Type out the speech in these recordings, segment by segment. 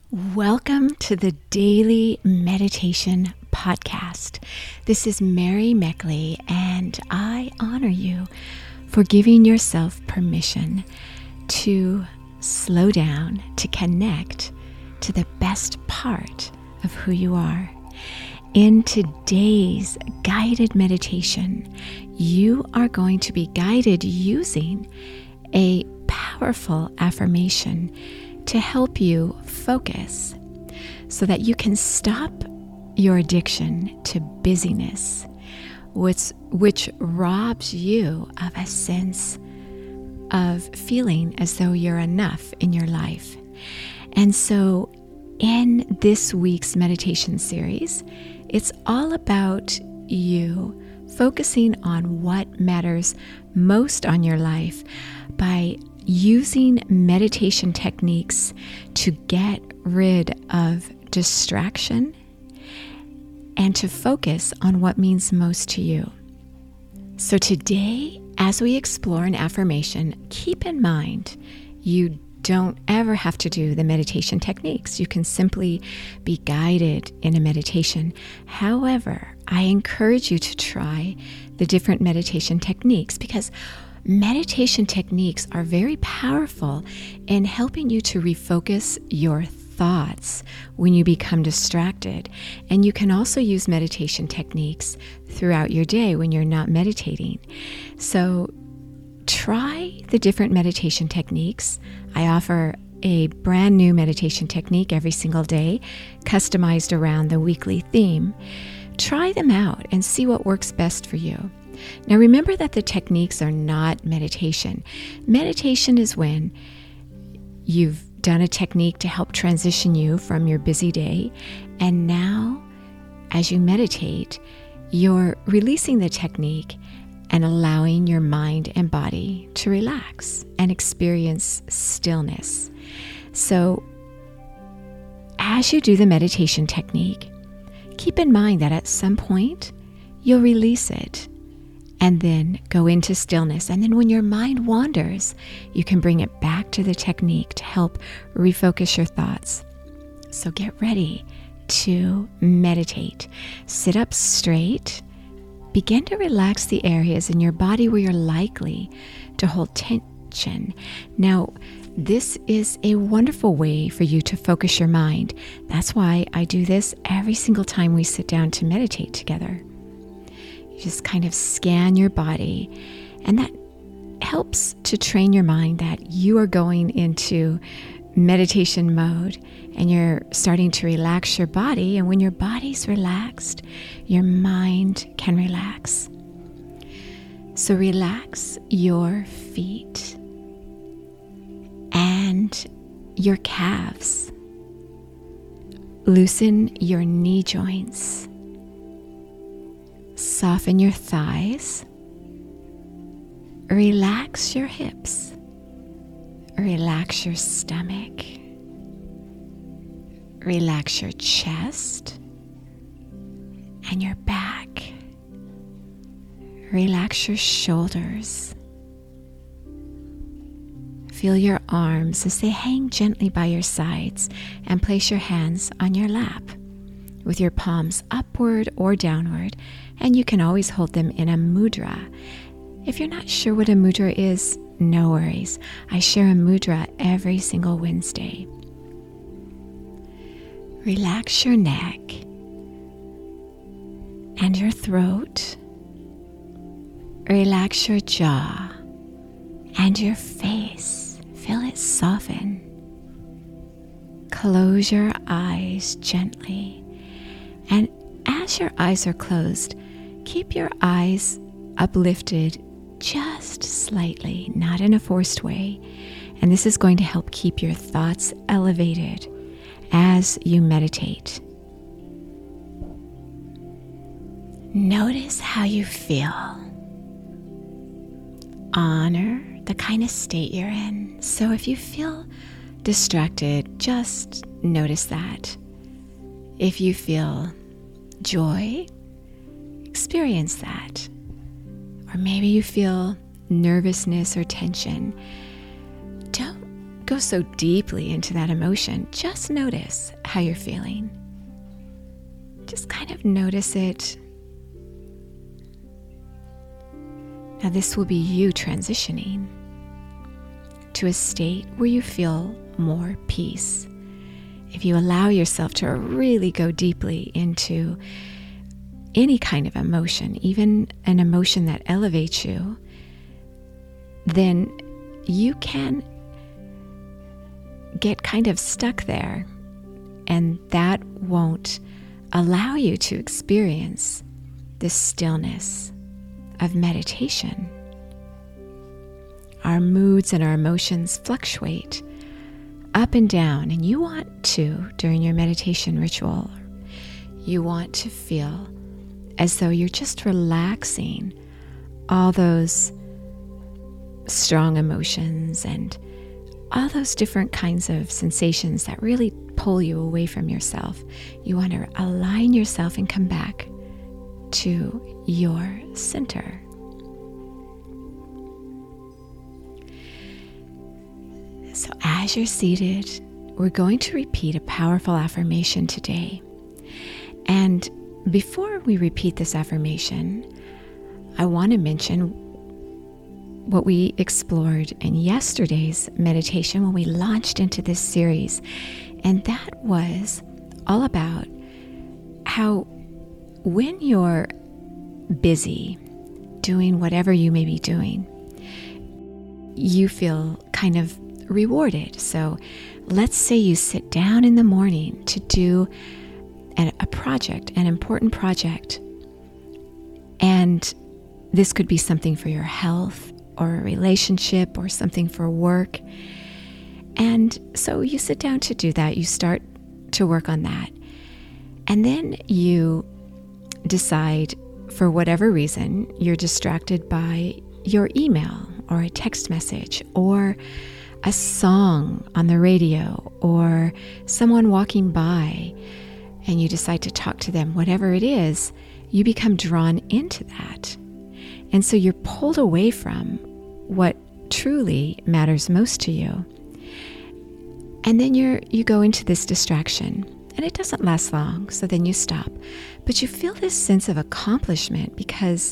Welcome to the Daily Meditation Podcast. This is Mary Meckley, and I honor you for giving yourself permission to slow down, to connect to the best part of who you are. In today's guided meditation, you are going to be guided using a powerful affirmation to help you focus so that you can stop your addiction to busyness, which robs you of a sense of feeling as though you're enough in your life. And so in this week's meditation series, it's all about you focusing on what matters most on your life by using meditation techniques to get rid of distraction and to focus on what means most to you. So today, as we explore an affirmation, keep in mind you don't ever have to do the meditation techniques. You can simply be guided in a meditation. However, I encourage you to try the different meditation techniques because meditation techniques are very powerful in helping you to refocus your thoughts when you become distracted. And you can also use meditation techniques throughout your day when you're not meditating. So try the different meditation techniques. I offer a brand new meditation technique every single day, customized around the weekly theme. Try them out and see what works best for you. Now remember that the techniques are not meditation. Meditation is when you've done a technique to help transition you from your busy day, and now as you meditate, you're releasing the technique and allowing your mind and body to relax and experience stillness. So as you do the meditation technique, keep in mind that at some point you'll release it and then go into stillness. And then when your mind wanders, you can bring it back to the technique to help refocus your thoughts. So get ready to meditate. Sit up straight. Begin to relax the areas in your body where you're likely to hold tension. Now, this is a wonderful way for you to focus your mind. That's why I do this every single time we sit down to meditate together. You just kind of scan your body, and that helps to train your mind that you are going into meditation mode and you're starting to relax your body. And when your body's relaxed, your mind can relax. So relax your feet and your calves. Loosen your knee joints. Soften your thighs. Relax your hips. Relax your stomach. Relax your chest and your back. Relax your shoulders. Feel your arms as they hang gently by your sides, and place your hands on your lap with your palms upward or downward, and you can always hold them in a mudra. If you're not sure what a mudra is, no worries. I share a mudra every single Wednesday. Relax your neck and your throat. Relax your jaw and your face. Feel it soften. Close your eyes gently. And as your eyes are closed, keep your eyes uplifted just slightly, not in a forced way. And this is going to help keep your thoughts elevated as you meditate. Notice how you feel. Honor the kind of state you're in. So if you feel distracted, just notice that. If you feel joy, experience that. Or maybe you feel nervousness or tension. Don't go so deeply into that emotion, just notice how you're feeling. Just kind of notice it. Now this will be you transitioning to a state where you feel more peace. If you allow yourself to really go deeply into any kind of emotion, even an emotion that elevates you, then you can get kind of stuck there, and that won't allow you to experience the stillness of meditation. Our moods and our emotions fluctuate up and down, and you want to, during your meditation ritual, you want to feel as though you're just relaxing all those strong emotions and all those different kinds of sensations that really pull you away from yourself. You want to align yourself and come back to your center. So as you're seated, we're going to repeat a powerful affirmation today. And before we repeat this affirmation, I want to mention what we explored in yesterday's meditation when we launched into this series. And that was all about how when you're busy doing whatever you may be doing, you feel kind of rewarded. So let's say you sit down in the morning to do a project, an important project. And this could be something for your health or a relationship or something for work. And so you sit down to do that. You start to work on that. And then you decide, for whatever reason, you're distracted by your email or a text message or a song on the radio or someone walking by, and you decide to talk to them. Whatever it is, you become drawn into that. And so you're pulled away from what truly matters most to you. And then you go into this distraction, and it doesn't last long, so then you stop. But you feel this sense of accomplishment because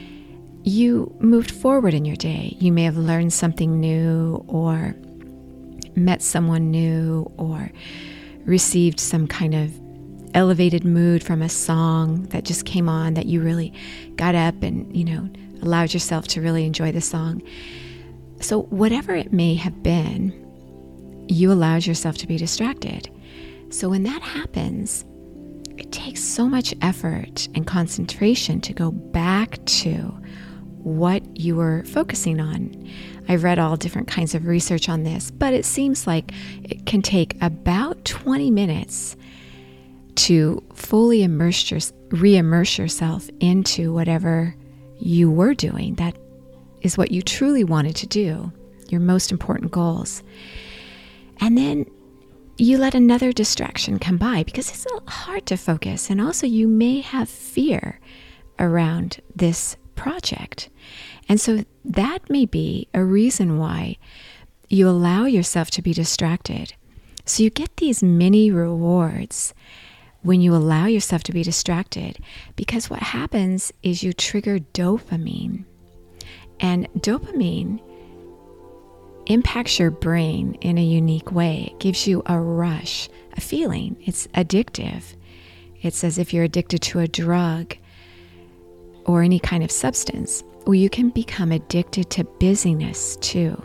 you moved forward in your day. You may have learned something new or met someone new or received some kind of elevated mood from a song that just came on that you really got up and, allowed yourself to really enjoy the song. So whatever it may have been, you allowed yourself to be distracted. So when that happens, it takes so much effort and concentration to go back to what you were focusing on. I've read all different kinds of research on this, but it seems like it can take about 20 minutes to fully re-immerse yourself into whatever you were doing. That is what you truly wanted to do, your most important goals. And then you let another distraction come by because it's hard to focus. And also you may have fear around this project. And so that may be a reason why you allow yourself to be distracted. So you get these mini rewards when you allow yourself to be distracted, because what happens is you trigger dopamine. And dopamine impacts your brain in a unique way. It gives you a rush, a feeling. It's addictive. It's as if you're addicted to a drug or any kind of substance. Well, you can become addicted to busyness too.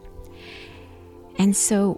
And so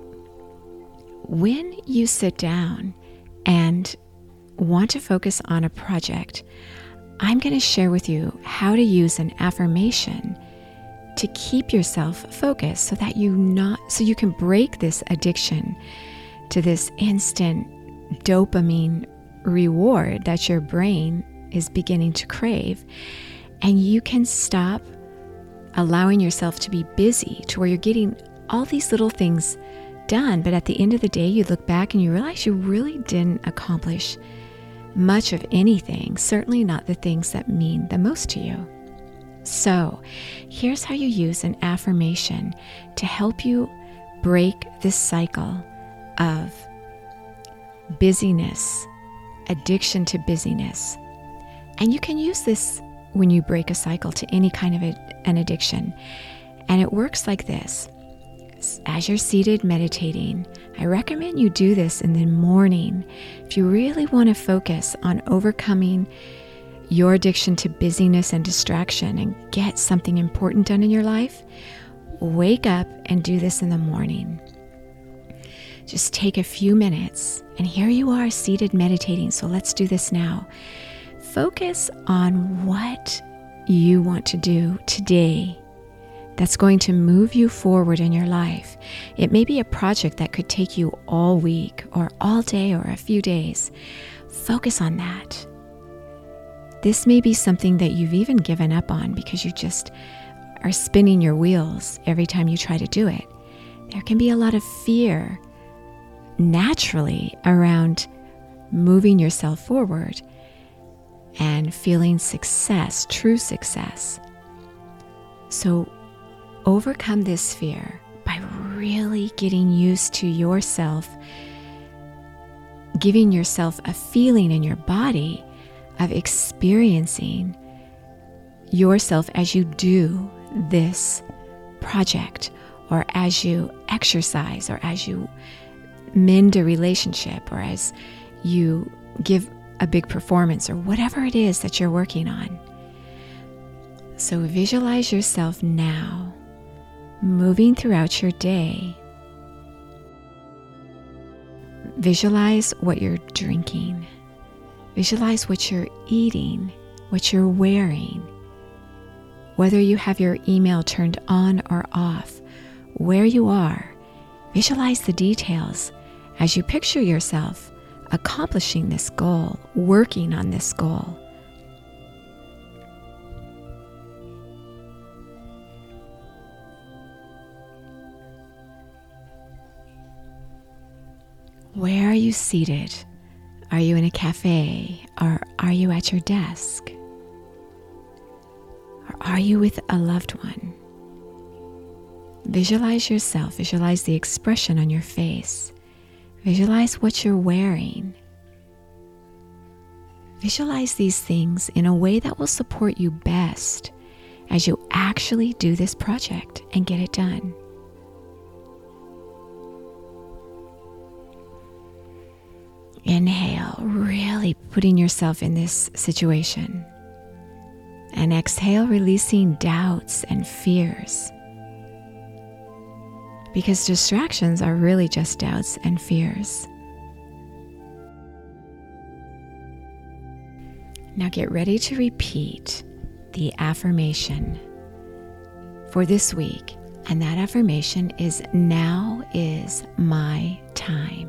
when you sit down and want to focus on a project, I'm going to share with you how to use an affirmation to keep yourself focused so you can break this addiction to this instant dopamine reward that your brain is beginning to crave. And you can stop allowing yourself to be busy to where you're getting all these little things done, but at the end of the day, you look back and you realize you really didn't accomplish much of anything, certainly not the things that mean the most to you. So here's how you use an affirmation to help you break this cycle of busyness, addiction to busyness. And you can use this when you break a cycle to any kind of an addiction. And it works like this. As you're seated meditating, I recommend you do this in the morning. If you really want to focus on overcoming your addiction to busyness and distraction and get something important done in your life, wake up and do this in the morning. Just take a few minutes, and here you are seated meditating. So let's do this now. Focus on what you want to do today that's going to move you forward in your life. It may be a project that could take you all week or all day or a few days. Focus on that. This may be something that you've even given up on because you just are spinning your wheels every time you try to do it. There can be a lot of fear naturally around moving yourself forward and feeling success, true success. So overcome this fear by really getting used to yourself, giving yourself a feeling in your body of experiencing yourself as you do this project, or as you exercise, or as you mend a relationship, or as you give a big performance, or whatever it is that you're working on. So visualize yourself now moving throughout your day. Visualize what you're drinking. Visualize what you're eating, what you're wearing, whether you have your email turned on or off, where you are. Visualize the details as you picture yourself accomplishing this goal, working on this goal. Where are you seated? Are you in a cafe, or are you at your desk? Or are you with a loved one? Visualize yourself, visualize the expression on your face. Visualize what you're wearing. Visualize these things in a way that will support you best as you actually do this project and get it done. Inhale, really putting yourself in this situation. And exhale, releasing doubts and fears. Because distractions are really just doubts and fears. Now get ready to repeat the affirmation for this week. And that affirmation is, now is my time.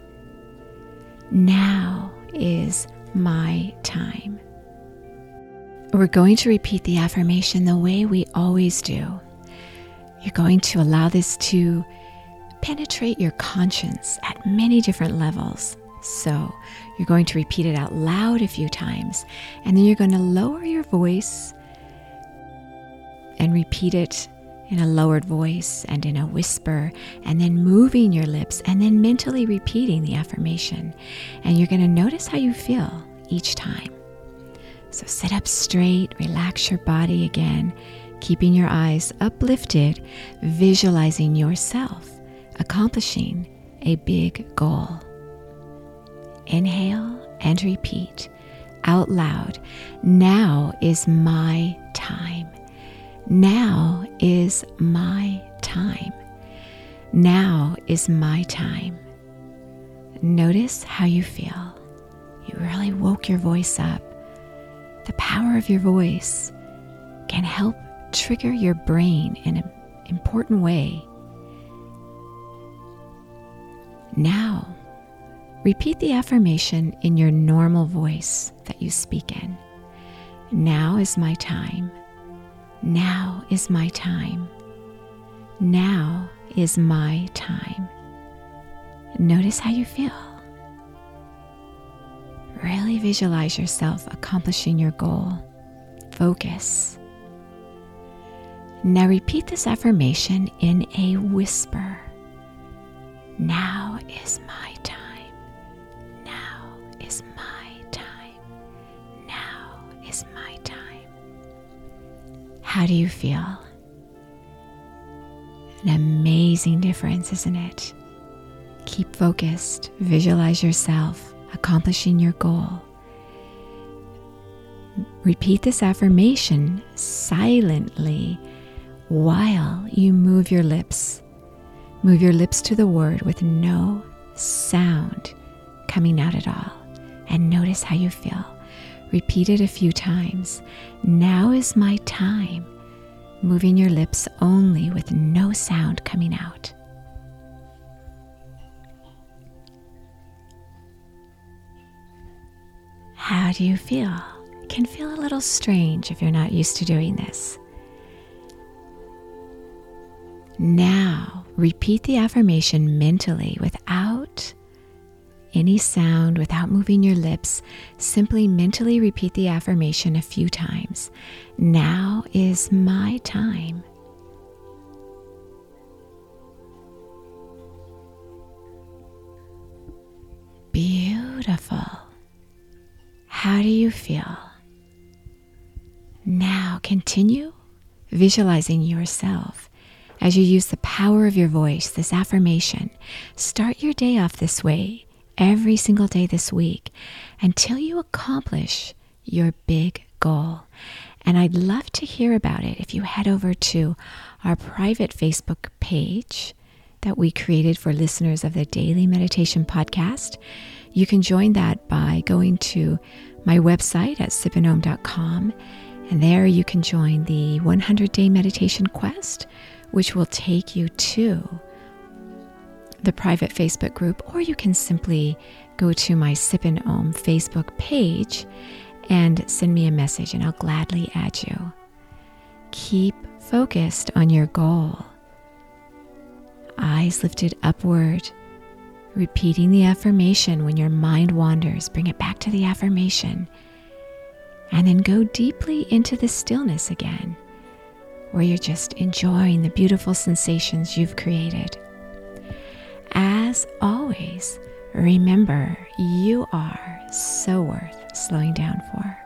Now is my time. We're going to repeat the affirmation the way we always do. You're going to allow this to penetrate your conscience at many different levels. So you're going to repeat it out loud a few times, and then you're going to lower your voice and repeat it in a lowered voice and in a whisper, and then moving your lips and then mentally repeating the affirmation. And you're going to notice how you feel each time. So sit up straight, relax your body again, keeping your eyes uplifted, visualizing yourself accomplishing a big goal. Inhale and repeat out loud. Now is my time. Now is my time. Now is my time. Notice how you feel. You really woke your voice up. The power of your voice can help trigger your brain in an important way. Now, repeat the affirmation in your normal voice that you speak in. Now is my time. Now is my time. Now is my time. Notice how you feel. Really visualize yourself accomplishing your goal. Focus. Now repeat this affirmation in a whisper. Now is my time. Now is my time. Now is my time. How do you feel? An amazing difference, isn't it? Keep focused. Visualize yourself accomplishing your goal. Repeat this affirmation silently while you move your lips. Move your lips to the word with no sound coming out at all. And notice how you feel. Repeat it a few times. Now is my time. Moving your lips only with no sound coming out. How do you feel? It can feel a little strange if you're not used to doing this. Now, repeat the affirmation mentally without any sound, without moving your lips. Simply mentally repeat the affirmation a few times. Now is my time. Beautiful. How do you feel? Now continue visualizing yourself as you use the power of your voice, this affirmation. Start your day off this way every single day this week until you accomplish your big goal. And I'd love to hear about it if you head over to our private Facebook page that we created for listeners of the Daily Meditation Podcast. You can join that by going to my website at sippinome.com, and there you can join the 100-day meditation quest, which will take you to the private Facebook group, or you can simply go to my Sip and Om Facebook page and send me a message, and I'll gladly add you. Keep focused on your goal. Eyes lifted upward. Repeating the affirmation. When your mind wanders, bring it back to the affirmation. And then go deeply into the stillness again, where you're just enjoying the beautiful sensations you've created. As always, remember, you are so worth slowing down for.